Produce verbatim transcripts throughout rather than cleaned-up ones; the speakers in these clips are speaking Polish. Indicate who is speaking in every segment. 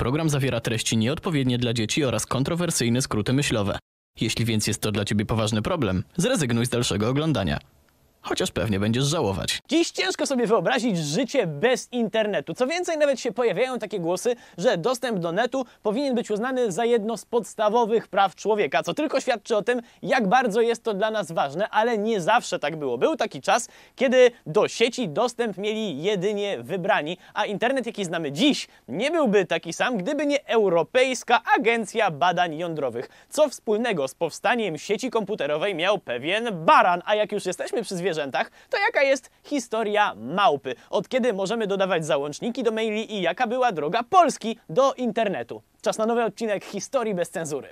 Speaker 1: program zawiera treści nieodpowiednie dla dzieci oraz kontrowersyjne skróty myślowe. Jeśli więc jest to dla ciebie poważny problem, zrezygnuj z dalszego oglądania. Chociaż pewnie będziesz żałować.
Speaker 2: Dziś ciężko sobie wyobrazić życie bez internetu. Co więcej, nawet się pojawiają takie głosy, że dostęp do netu powinien być uznany za jedno z podstawowych praw człowieka, co tylko świadczy o tym, jak bardzo jest to dla nas ważne, ale nie zawsze tak było. Był taki czas, kiedy do sieci dostęp mieli jedynie wybrani, a internet, jaki znamy dziś, nie byłby taki sam, gdyby nie Europejska Agencja Badań Jądrowych. Co wspólnego z powstaniem sieci komputerowej miał pewien baran, a jak już jesteśmy przy zwierzętach, to jaka jest historia małpy? Od kiedy możemy dodawać załączniki do maili i jaka była droga Polski do internetu? Czas na nowy odcinek Historii bez cenzury.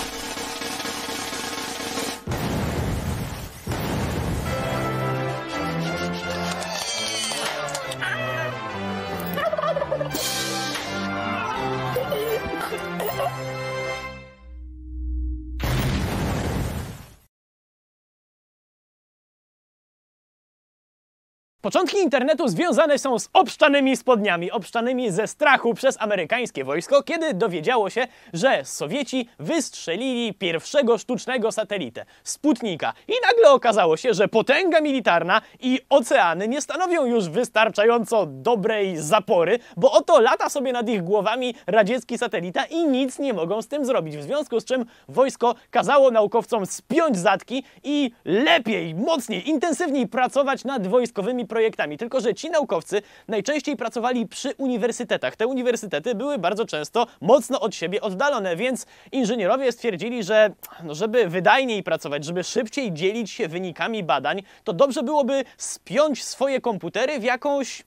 Speaker 2: Początki internetu związane są z obszczanymi spodniami, obszczanymi ze strachu przez amerykańskie wojsko, kiedy dowiedziało się, że Sowieci wystrzelili pierwszego sztucznego satelitę, Sputnika. I nagle okazało się, że potęga militarna i oceany nie stanowią już wystarczająco dobrej zapory, bo oto lata sobie nad ich głowami radziecki satelita i nic nie mogą z tym zrobić. W związku z czym wojsko kazało naukowcom spiąć zatki i lepiej, mocniej, intensywniej pracować nad wojskowymi projektami, tylko że ci naukowcy najczęściej pracowali przy uniwersytetach. Te uniwersytety były bardzo często mocno od siebie oddalone, więc inżynierowie stwierdzili, że no, żeby wydajniej pracować, żeby szybciej dzielić się wynikami badań, to dobrze byłoby spiąć swoje komputery w jakąś,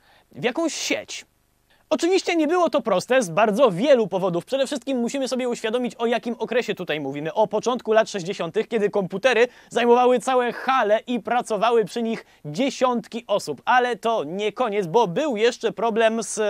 Speaker 2: w jakąś sieć. Oczywiście nie było to proste z bardzo wielu powodów. Przede wszystkim musimy sobie uświadomić, o jakim okresie tutaj mówimy. O początku lat sześćdziesiątych, kiedy komputery zajmowały całe hale i pracowały przy nich dziesiątki osób. Ale to nie koniec, bo był jeszcze problem z...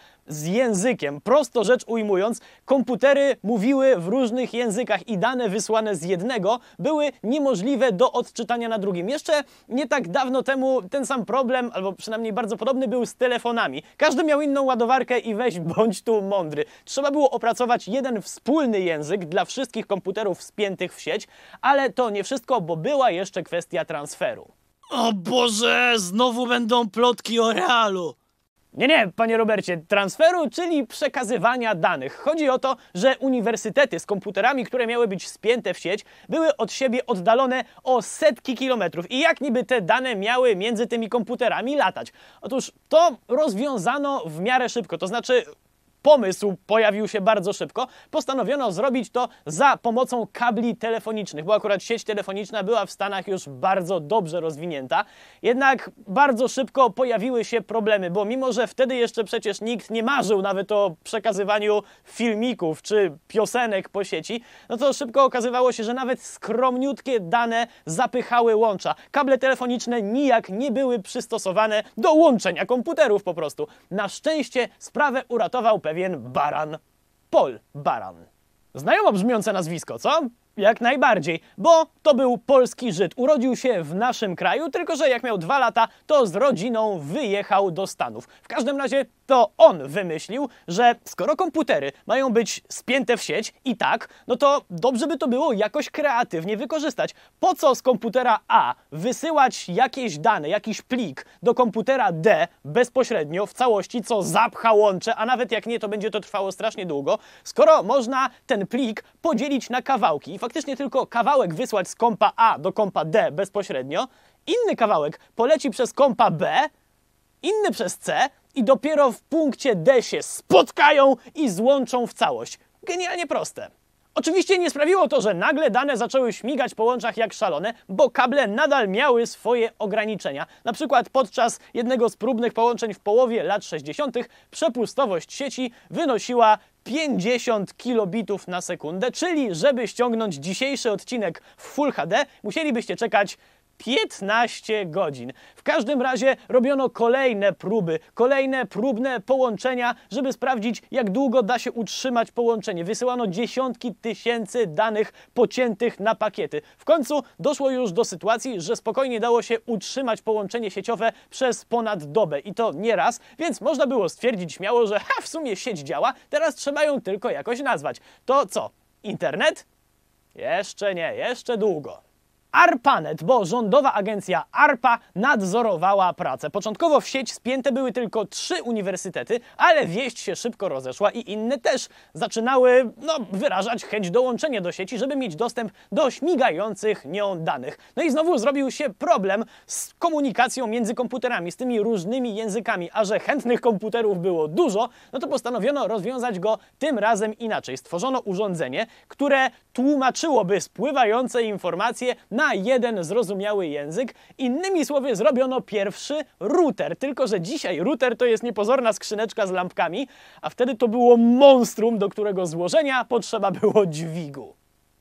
Speaker 2: z językiem. Prosto rzecz ujmując, komputery mówiły w różnych językach i dane wysłane z jednego były niemożliwe do odczytania na drugim. Jeszcze nie tak dawno temu ten sam problem, albo przynajmniej bardzo podobny, był z telefonami. Każdy miał inną ładowarkę i weź bądź tu mądry. Trzeba było opracować jeden wspólny język dla wszystkich komputerów spiętych w sieć, ale to nie wszystko, bo była jeszcze kwestia transferu.
Speaker 3: O Boże, znowu będą plotki o realu.
Speaker 2: Nie, nie, panie Robercie, transferu, czyli przekazywania danych. Chodzi o to, że uniwersytety z komputerami, które miały być spięte w sieć, były od siebie oddalone o setki kilometrów. I jak niby te dane miały między tymi komputerami latać? Otóż to rozwiązano w miarę szybko, to znaczy... Pomysł pojawił się bardzo szybko. Postanowiono zrobić to za pomocą kabli telefonicznych, bo akurat sieć telefoniczna była w Stanach już bardzo dobrze rozwinięta. Jednak bardzo szybko pojawiły się problemy, bo mimo że wtedy jeszcze przecież nikt nie marzył nawet o przekazywaniu filmików czy piosenek po sieci, no to szybko okazywało się, że nawet skromniutkie dane zapychały łącza. Kable telefoniczne nijak nie były przystosowane do łączenia komputerów po prostu. Na szczęście sprawę uratował pewien baran. Paul Baran. Znajomo brzmiące nazwisko, co? Jak najbardziej, bo to był polski Żyd. Urodził się w naszym kraju, tylko że jak miał dwa lata, to z rodziną wyjechał do Stanów. W każdym razie to on wymyślił, że skoro komputery mają być spięte w sieć i tak, no to dobrze by to było jakoś kreatywnie wykorzystać. Po co z komputera A wysyłać jakieś dane, jakiś plik do komputera D bezpośrednio w całości, co zapcha łącze, a nawet jak nie, to będzie to trwało strasznie długo, skoro można ten plik podzielić na kawałki i faktycznie tylko kawałek wysłać z kompa A do kompa D bezpośrednio, inny kawałek poleci przez kompa B, inny przez C i dopiero w punkcie D się spotkają i złączą w całość. Genialnie proste. Oczywiście nie sprawiło to, że nagle dane zaczęły śmigać po łączach jak szalone, bo kable nadal miały swoje ograniczenia. Na przykład podczas jednego z próbnych połączeń w połowie lat sześćdziesiątych przepustowość sieci wynosiła pięćdziesiąt kilobitów na sekundę, czyli żeby ściągnąć dzisiejszy odcinek w Full H D, musielibyście czekać piętnaście godzin. W każdym razie robiono kolejne próby, kolejne próbne połączenia, żeby sprawdzić, jak długo da się utrzymać połączenie. Wysyłano dziesiątki tysięcy danych pociętych na pakiety. W końcu doszło już do sytuacji, że spokojnie dało się utrzymać połączenie sieciowe przez ponad dobę i to nie raz, więc można było stwierdzić śmiało, że ha, w sumie sieć działa, teraz trzeba ją tylko jakoś nazwać. To co? Internet? Jeszcze nie, jeszcze długo. ARPANET, bo rządowa agencja ARPA nadzorowała pracę. Początkowo w sieć spięte były tylko trzy uniwersytety, ale wieść się szybko rozeszła i inne też zaczynały no, wyrażać chęć dołączenia do sieci, żeby mieć dostęp do śmigających nią danych. No i znowu zrobił się problem z komunikacją między komputerami, z tymi różnymi językami, a że chętnych komputerów było dużo, no to postanowiono rozwiązać go tym razem inaczej. Stworzono urządzenie, które tłumaczyłoby spływające informacje na jeden zrozumiały język. Innymi słowy zrobiono pierwszy router, tylko że dzisiaj router to jest niepozorna skrzyneczka z lampkami, a wtedy to było monstrum, do którego złożenia potrzeba było dźwigu.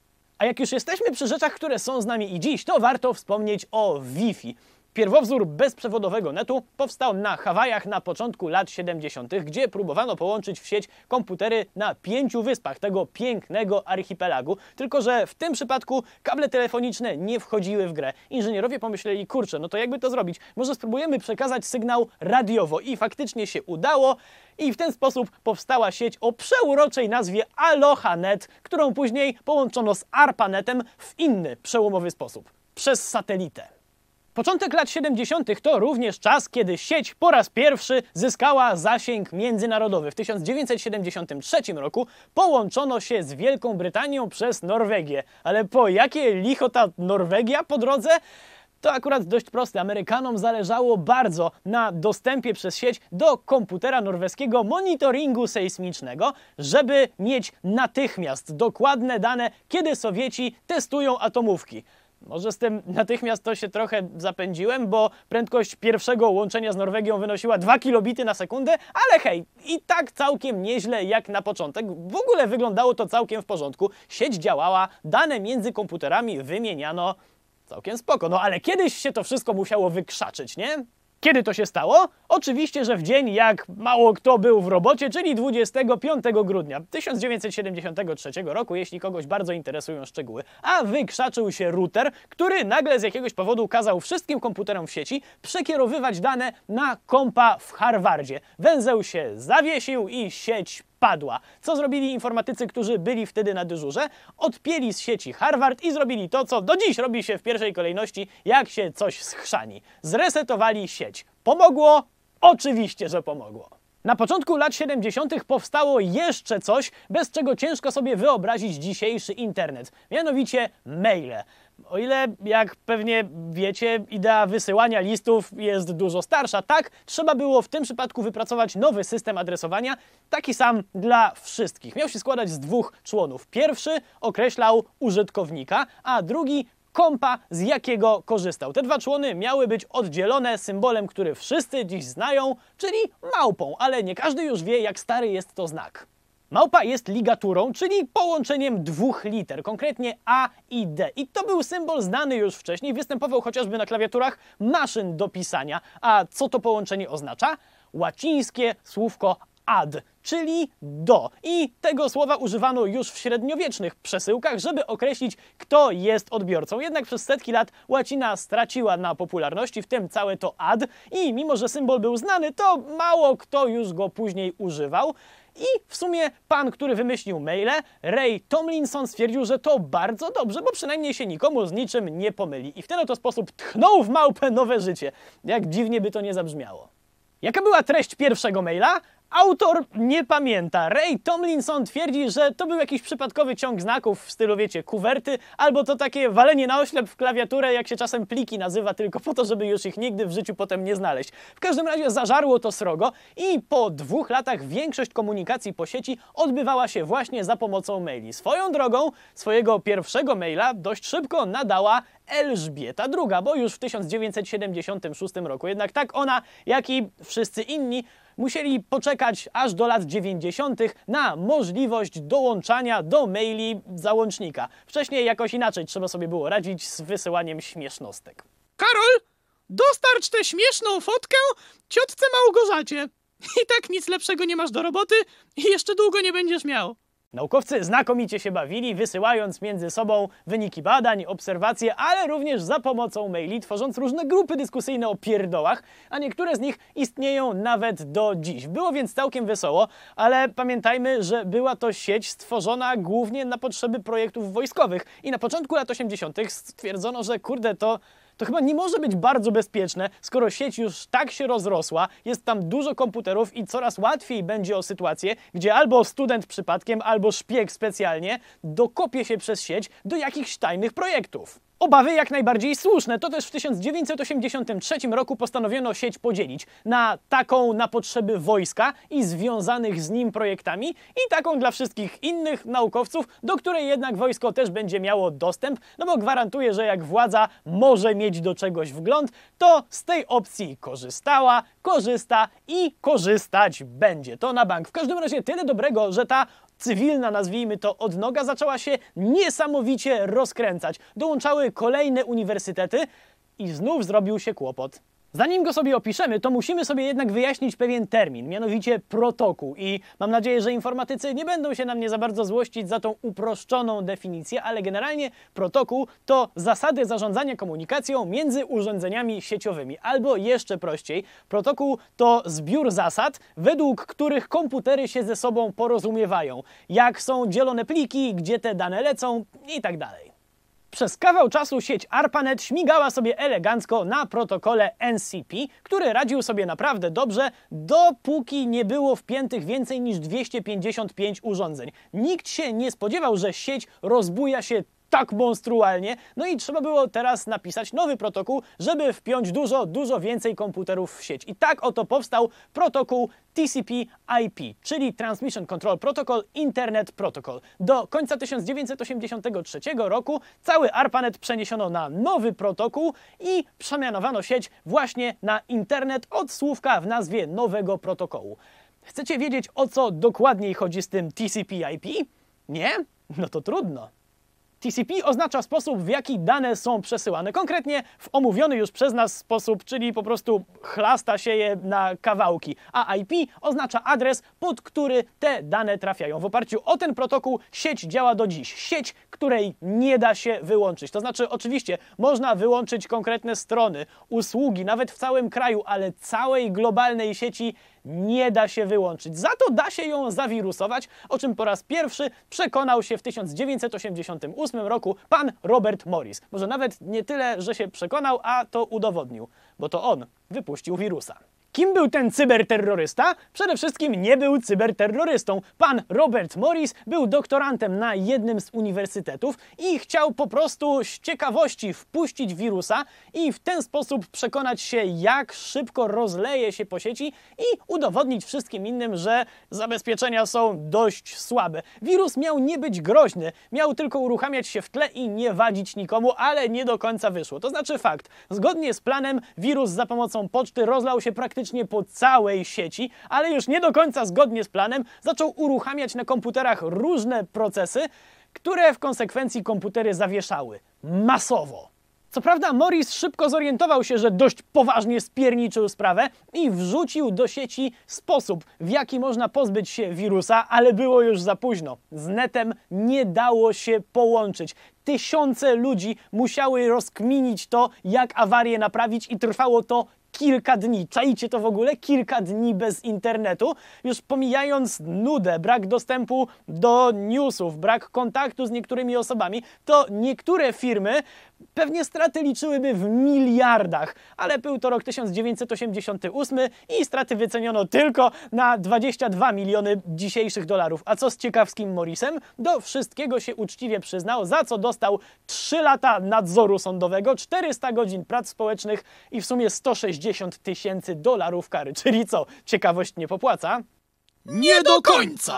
Speaker 2: A jak już jesteśmy przy rzeczach, które są z nami i dziś, to warto wspomnieć o Wi-Fi. Pierwowzór bezprzewodowego netu powstał na Hawajach na początku lat siedemdziesiątych, gdzie próbowano połączyć w sieć komputery na pięciu wyspach tego pięknego archipelagu. Tylko że w tym przypadku kable telefoniczne nie wchodziły w grę. Inżynierowie pomyśleli, kurczę, no to jakby to zrobić? Może spróbujemy przekazać sygnał radiowo i faktycznie się udało. I w ten sposób powstała sieć o przeuroczej nazwie AlohaNet, którą później połączono z ARPANETem w inny przełomowy sposób – przez satelitę. Początek lat siedemdziesiątych to również czas, kiedy sieć po raz pierwszy zyskała zasięg międzynarodowy. W tysiąc dziewięćset siedemdziesiątym trzecim roku połączono się z Wielką Brytanią przez Norwegię. Ale po jakie licho ta Norwegia po drodze? To akurat dość proste. Amerykanom zależało bardzo na dostępie przez sieć do komputera norweskiego monitoringu sejsmicznego, żeby mieć natychmiast dokładne dane, kiedy Sowieci testują atomówki. Może z tym natychmiast to się trochę zapędziłem, bo prędkość pierwszego łączenia z Norwegią wynosiła dwa kilobity na sekundę, ale hej, i tak całkiem nieźle jak na początek. W ogóle wyglądało to całkiem w porządku. Sieć działała, dane między komputerami wymieniano całkiem spoko. No ale kiedyś się to wszystko musiało wykrzaczyć, nie? Kiedy to się stało? Oczywiście, że w dzień, jak mało kto był w robocie, czyli dwudziestego piątego grudnia tysiąc dziewięćset siedemdziesiątego trzeciego roku, jeśli kogoś bardzo interesują szczegóły. A wykrzaczył się router, który nagle z jakiegoś powodu kazał wszystkim komputerom w sieci przekierowywać dane na kompa w Harvardzie. Węzeł się zawiesił i sieć padła. Co zrobili informatycy, którzy byli wtedy na dyżurze? Odpięli z sieci Harvard i zrobili to, co do dziś robi się w pierwszej kolejności, jak się coś schrzani. Zresetowali sieć. Pomogło? Oczywiście, że pomogło. Na początku lat siedemdziesiątych powstało jeszcze coś, bez czego ciężko sobie wyobrazić dzisiejszy internet. Mianowicie maile. O ile, jak pewnie wiecie, idea wysyłania listów jest dużo starsza, tak, trzeba było w tym przypadku wypracować nowy system adresowania, taki sam dla wszystkich. Miał się składać z dwóch członów. Pierwszy określał użytkownika, a drugi kompa, z jakiego korzystał. Te dwa człony miały być oddzielone symbolem, który wszyscy dziś znają, czyli małpą, ale nie każdy już wie, jak stary jest to znak. Małpa jest ligaturą, czyli połączeniem dwóch liter, konkretnie A i D. I to był symbol znany już wcześniej, występował chociażby na klawiaturach maszyn do pisania. A co to połączenie oznacza? Łacińskie słówko ad, czyli do. I tego słowa używano już w średniowiecznych przesyłkach, żeby określić, kto jest odbiorcą. Jednak przez setki lat łacina straciła na popularności, w tym całe to ad. I mimo że symbol był znany, to mało kto już go później używał. I w sumie pan, który wymyślił maile, Ray Tomlinson, stwierdził, że to bardzo dobrze, bo przynajmniej się nikomu z niczym nie pomyli. I w ten oto sposób tchnął w małpę nowe życie. Jak dziwnie by to nie zabrzmiało. Jaka była treść pierwszego maila? Autor nie pamięta. Ray Tomlinson twierdzi, że to był jakiś przypadkowy ciąg znaków w stylu, wiecie, kuwerty, albo to takie walenie na oślep w klawiaturę, jak się czasem pliki nazywa, tylko po to, żeby już ich nigdy w życiu potem nie znaleźć. W każdym razie zażarło to srogo i po dwóch latach większość komunikacji po sieci odbywała się właśnie za pomocą maili. Swoją drogą, swojego pierwszego maila dość szybko nadała Elżbieta druga, bo już w tysiąc dziewięćset siedemdziesiątym szóstym roku. Jednak tak ona, jak i wszyscy inni musieli poczekać aż do lat dziewięćdziesiątych na możliwość dołączania do maili załącznika. Wcześniej jakoś inaczej trzeba sobie było radzić z wysyłaniem śmiesznostek.
Speaker 3: Karol, dostarcz tę śmieszną fotkę ciotce Małgorzacie. I tak nic lepszego nie masz do roboty i jeszcze długo nie będziesz miał.
Speaker 2: Naukowcy znakomicie się bawili, wysyłając między sobą wyniki badań, obserwacje, ale również za pomocą maili, tworząc różne grupy dyskusyjne o pierdołach, a niektóre z nich istnieją nawet do dziś. Było więc całkiem wesoło, ale pamiętajmy, że była to sieć stworzona głównie na potrzeby projektów wojskowych i na początku lat osiemdziesiątych stwierdzono, że kurde, to... To chyba nie może być bardzo bezpieczne, skoro sieć już tak się rozrosła, jest tam dużo komputerów i coraz łatwiej będzie o sytuację, gdzie albo student przypadkiem, albo szpieg specjalnie dokopie się przez sieć do jakichś tajnych projektów. Obawy jak najbardziej słuszne, to też w tysiąc dziewięćset osiemdziesiątym trzecim roku postanowiono sieć podzielić na taką na potrzeby wojska i związanych z nim projektami i taką dla wszystkich innych naukowców, do której jednak wojsko też będzie miało dostęp, no bo gwarantuje, że jak władza może mieć do czegoś wgląd, to z tej opcji korzystała, korzysta i korzystać będzie. To na bank. W każdym razie tyle dobrego, że ta cywilna, nazwijmy to, odnoga zaczęła się niesamowicie rozkręcać. Dołączały kolejne uniwersytety i znów zrobił się kłopot. Zanim go sobie opiszemy, to musimy sobie jednak wyjaśnić pewien termin, mianowicie protokół. I mam nadzieję, że informatycy nie będą się na mnie za bardzo złościć za tą uproszczoną definicję, ale generalnie protokół to zasady zarządzania komunikacją między urządzeniami sieciowymi. Albo jeszcze prościej, protokół to zbiór zasad, według których komputery się ze sobą porozumiewają. Jak są dzielone pliki, gdzie te dane lecą i tak dalej. Przez kawał czasu sieć ARPANET śmigała sobie elegancko na protokole N C P, który radził sobie naprawdę dobrze, dopóki nie było wpiętych więcej niż dwieście pięćdziesiąt pięć urządzeń. Nikt się nie spodziewał, że sieć rozbuja się tak monstrualnie, no i trzeba było teraz napisać nowy protokół, żeby wpiąć dużo, dużo więcej komputerów w sieć. I tak oto powstał protokół T C P I P, czyli Transmission Control Protocol Internet Protocol. Do końca tysiąc dziewięćset osiemdziesiątego trzeciego roku cały ARPANET przeniesiono na nowy protokół i przemianowano sieć właśnie na internet od słówka w nazwie nowego protokołu. Chcecie wiedzieć, o co dokładniej chodzi z tym T C P I P? Nie? No to trudno. T C P oznacza sposób, w jaki dane są przesyłane, konkretnie w omówiony już przez nas sposób, czyli po prostu chlasta się je na kawałki, a I P oznacza adres, pod który te dane trafiają. W oparciu o ten protokół sieć działa do dziś. Sieć, której nie da się wyłączyć. To znaczy oczywiście można wyłączyć konkretne strony, usługi, nawet w całym kraju, ale całej globalnej sieci nie da się wyłączyć. Za to da się ją zawirusować, o czym po raz pierwszy przekonał się w tysiąc dziewięćset osiemdziesiątym ósmym roku pan Robert Morris. Może nawet nie tyle, że się przekonał, a to udowodnił, bo to on wypuścił wirusa. Kim był ten cyberterrorysta? Przede wszystkim nie był cyberterrorystą. Pan Robert Morris był doktorantem na jednym z uniwersytetów i chciał po prostu z ciekawości wpuścić wirusa i w ten sposób przekonać się, jak szybko rozleje się po sieci i udowodnić wszystkim innym, że zabezpieczenia są dość słabe. Wirus miał nie być groźny, miał tylko uruchamiać się w tle i nie wadzić nikomu, ale nie do końca wyszło. To znaczy fakt, zgodnie z planem wirus za pomocą poczty rozlał się praktycznie po całej sieci, ale już nie do końca zgodnie z planem zaczął uruchamiać na komputerach różne procesy, które w konsekwencji komputery zawieszały. Masowo. Co prawda Morris szybko zorientował się, że dość poważnie spierniczył sprawę i wrzucił do sieci sposób, w jaki można pozbyć się wirusa, ale było już za późno. Z netem nie dało się połączyć. Tysiące ludzi musiały rozkminić to, jak awarię naprawić i trwało to kilka dni. Czajcie to w ogóle? Kilka dni bez internetu. Już pomijając nudę, brak dostępu do newsów, brak kontaktu z niektórymi osobami, to niektóre firmy pewnie straty liczyłyby w miliardach. Ale był to rok tysiąc dziewięćset osiemdziesiąty ósmy i straty wyceniono tylko na dwadzieścia dwa miliony dzisiejszych dolarów. A co z ciekawskim Morrisem? Do wszystkiego się uczciwie przyznał, za co dostał trzy lata nadzoru sądowego, czterysta godzin prac społecznych i w sumie sto sześćdziesiąt tysięcy dolarów kary. Czyli co, ciekawość nie popłaca?
Speaker 3: Nie do końca!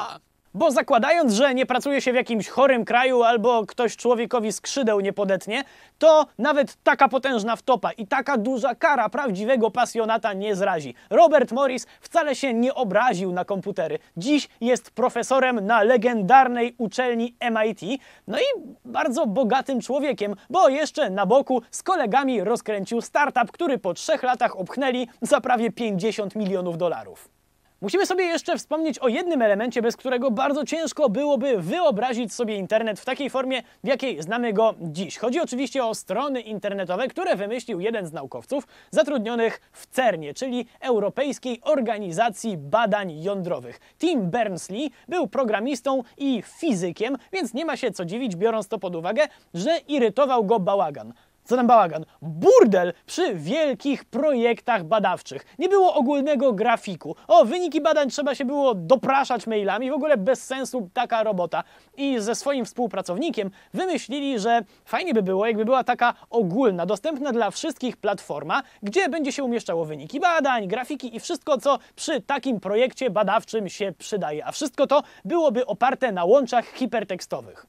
Speaker 2: Bo zakładając, że nie pracuje się w jakimś chorym kraju albo ktoś człowiekowi skrzydeł nie podetnie, to nawet taka potężna wtopa i taka duża kara prawdziwego pasjonata nie zrazi. Robert Morris wcale się nie obraził na komputery. Dziś jest profesorem na legendarnej uczelni M I T, no i bardzo bogatym człowiekiem, bo jeszcze na boku z kolegami rozkręcił startup, który po trzech latach obchnęli za prawie pięćdziesiąt milionów dolarów. Musimy sobie jeszcze wspomnieć o jednym elemencie, bez którego bardzo ciężko byłoby wyobrazić sobie internet w takiej formie, w jakiej znamy go dziś. Chodzi oczywiście o strony internetowe, które wymyślił jeden z naukowców zatrudnionych w cernie, czyli Europejskiej Organizacji Badań Jądrowych. Tim Berners-Lee był programistą i fizykiem, więc nie ma się co dziwić, biorąc to pod uwagę, że irytował go bałagan. Co tam bałagan? Burdel przy wielkich projektach badawczych. Nie było ogólnego grafiku. O, wyniki badań trzeba się było dopraszać mailami. W ogóle bez sensu taka robota. I ze swoim współpracownikiem wymyślili, że fajnie by było, jakby była taka ogólna, dostępna dla wszystkich platforma, gdzie będzie się umieszczało wyniki badań, grafiki i wszystko, co przy takim projekcie badawczym się przydaje. A wszystko to byłoby oparte na łączach hipertekstowych.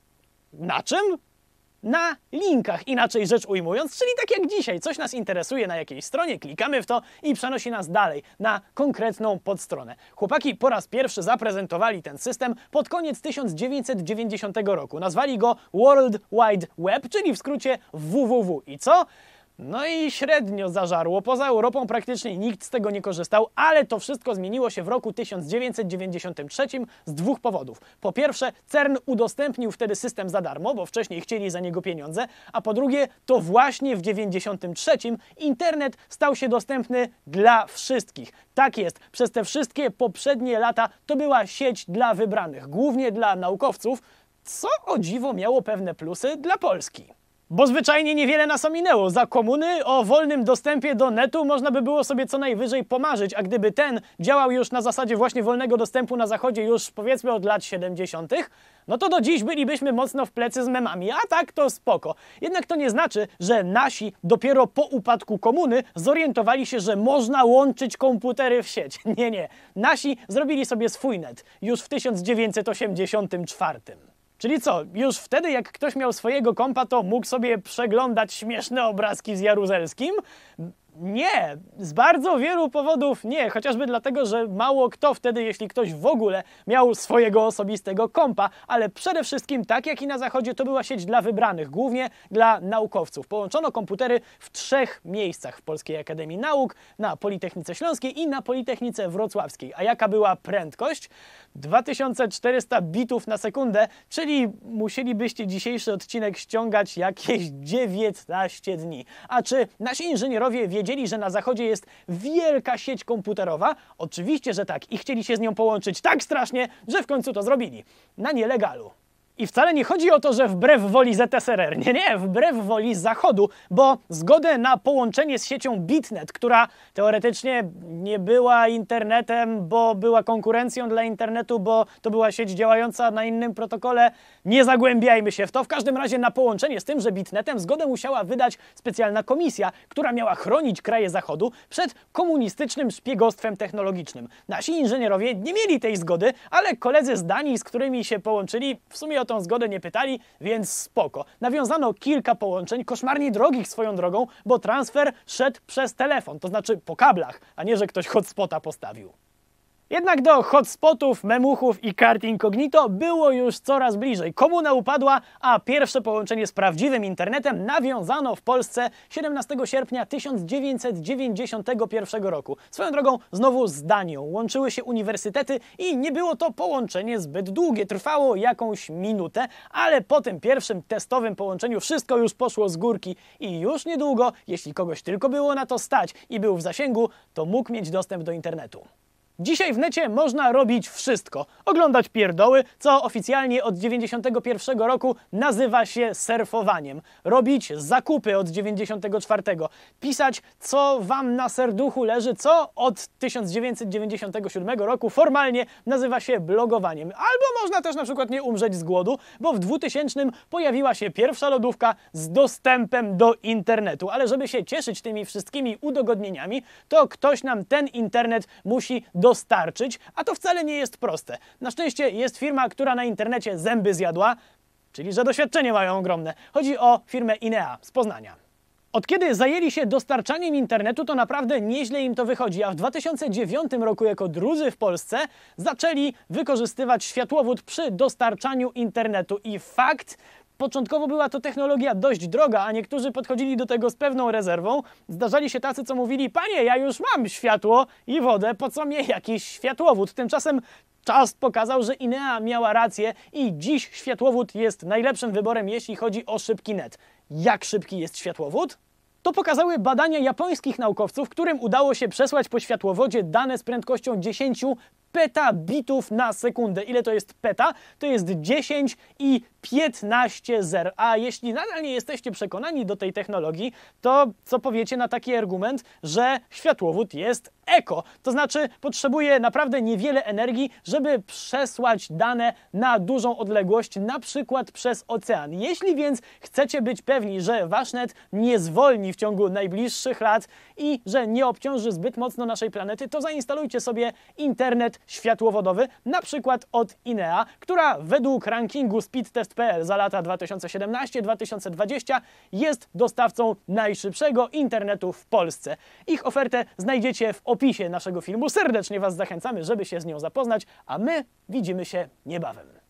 Speaker 2: Na czym? Na linkach, inaczej rzecz ujmując, czyli tak jak dzisiaj, coś nas interesuje na jakiejś stronie, klikamy w to i przenosi nas dalej, na konkretną podstronę. Chłopaki po raz pierwszy zaprezentowali ten system pod koniec tysiąc dziewięćset dziewięćdziesiątego roku. Nazwali go World Wide Web, czyli w skrócie W W W. I co? No i średnio zażarło. Poza Europą praktycznie nikt z tego nie korzystał, ale to wszystko zmieniło się w roku tysiąc dziewięćset dziewięćdziesiątym trzecim z dwóch powodów. Po pierwsze, CERN udostępnił wtedy system za darmo, bo wcześniej chcieli za niego pieniądze, a po drugie, to właśnie w dziewięćdziesiątym trzecim internet stał się dostępny dla wszystkich. Tak jest, przez te wszystkie poprzednie lata to była sieć dla wybranych, głównie dla naukowców, co o dziwo miało pewne plusy dla Polski. Bo zwyczajnie niewiele nas ominęło. Za komuny o wolnym dostępie do netu można by było sobie co najwyżej pomarzyć, a gdyby ten działał już na zasadzie właśnie wolnego dostępu na zachodzie już powiedzmy od lat siedemdziesiątych, no to do dziś bylibyśmy mocno w plecy z memami, a tak to spoko. Jednak to nie znaczy, że nasi dopiero po upadku komuny zorientowali się, że można łączyć komputery w sieć. Nie, nie. Nasi zrobili sobie swój net już w tysiąc dziewięćset osiemdziesiątym czwartym. Czyli co, już wtedy jak ktoś miał swojego kompa, to mógł sobie przeglądać śmieszne obrazki z Jaruzelskim? Nie, z bardzo wielu powodów nie, chociażby dlatego, że mało kto wtedy, jeśli ktoś w ogóle miał swojego osobistego kompa, ale przede wszystkim, tak jak i na zachodzie, to była sieć dla wybranych, głównie dla naukowców. Połączono komputery w trzech miejscach: w Polskiej Akademii Nauk, na Politechnice Śląskiej i na Politechnice Wrocławskiej. A jaka była prędkość? dwa tysiące czterysta bitów na sekundę, czyli musielibyście dzisiejszy odcinek ściągać jakieś dziewiętnaście dni. A czy nasi inżynierowie wiedzieli, że na zachodzie jest wielka sieć komputerowa? Oczywiście, że tak. I chcieli się z nią połączyć tak strasznie, że w końcu to zrobili. Na nielegalu. I wcale nie chodzi o to, że wbrew woli Z S R R. Nie, nie, wbrew woli Zachodu, bo zgodę na połączenie z siecią Bitnet, która teoretycznie nie była internetem, bo była konkurencją dla internetu, bo to była sieć działająca na innym protokole, nie zagłębiajmy się w to. W każdym razie na połączenie z tymże Bitnetem zgodę musiała wydać specjalna komisja, która miała chronić kraje Zachodu przed komunistycznym szpiegostwem technologicznym. Nasi inżynierowie nie mieli tej zgody, ale koledzy z Danii, z którymi się połączyli, w sumie o tą zgodę nie pytali, więc spoko. Nawiązano kilka połączeń, koszmarnie drogich swoją drogą, bo transfer szedł przez telefon, to znaczy po kablach, a nie, że ktoś hotspota postawił. Jednak do hotspotów, memuchów i kart incognito było już coraz bliżej. Komuna upadła, a pierwsze połączenie z prawdziwym internetem nawiązano w Polsce siedemnastego sierpnia tysiąc dziewięćset dziewięćdziesiątego pierwszego roku. Swoją drogą znowu z Danią. Łączyły się uniwersytety i nie było to połączenie zbyt długie. Trwało jakąś minutę, ale po tym pierwszym testowym połączeniu wszystko już poszło z górki i już niedługo, jeśli kogoś tylko było na to stać i był w zasięgu, to mógł mieć dostęp do internetu. Dzisiaj w necie można robić wszystko. Oglądać pierdoły, co oficjalnie od dziewięćdziesiątego pierwszego roku nazywa się surfowaniem. Robić zakupy od dziewięćdziesiątego czwartego. Pisać, co wam na serduchu leży, co od tysiąc dziewięćset dziewięćdziesiątego siódmego roku formalnie nazywa się blogowaniem. Albo można też na przykład nie umrzeć z głodu, bo w dwutysięcznym pojawiła się pierwsza lodówka z dostępem do internetu. Ale żeby się cieszyć tymi wszystkimi udogodnieniami, to ktoś nam ten internet musi do dostarczyć, a to wcale nie jest proste. Na szczęście jest firma, która na internecie zęby zjadła, czyli że doświadczenie mają ogromne. Chodzi o firmę Inea z Poznania. Od kiedy zajęli się dostarczaniem internetu, to naprawdę nieźle im to wychodzi, a w dwa tysiące dziewiątym roku jako drudzy w Polsce zaczęli wykorzystywać światłowód przy dostarczaniu internetu. I fakt, początkowo była to technologia dość droga, a niektórzy podchodzili do tego z pewną rezerwą. Zdarzali się tacy, co mówili: panie, ja już mam światło i wodę, po co mnie jakiś światłowód? Tymczasem czas pokazał, że Inea miała rację i dziś światłowód jest najlepszym wyborem, jeśli chodzi o szybki net. Jak szybki jest światłowód? To pokazały badania japońskich naukowców, którym udało się przesłać po światłowodzie dane z prędkością dziesięć petabitów na sekundę. Ile to jest peta? To jest dziesięć i piętnaście zer. A jeśli nadal nie jesteście przekonani do tej technologii, to co powiecie na taki argument, że światłowód jest eko? To znaczy potrzebuje naprawdę niewiele energii, żeby przesłać dane na dużą odległość, na przykład przez ocean. Jeśli więc chcecie być pewni, że wasz net nie zwolni w ciągu najbliższych lat i że nie obciąży zbyt mocno naszej planety, to zainstalujcie sobie internet światłowodowy, na przykład od Inea, która według rankingu speedtest kropka p l za lata dwa tysiące siedemnasty do dwa tysiące dwudziestego jest dostawcą najszybszego internetu w Polsce. Ich ofertę znajdziecie w opisie naszego filmu. Serdecznie Was zachęcamy, żeby się z nią zapoznać, a my widzimy się niebawem.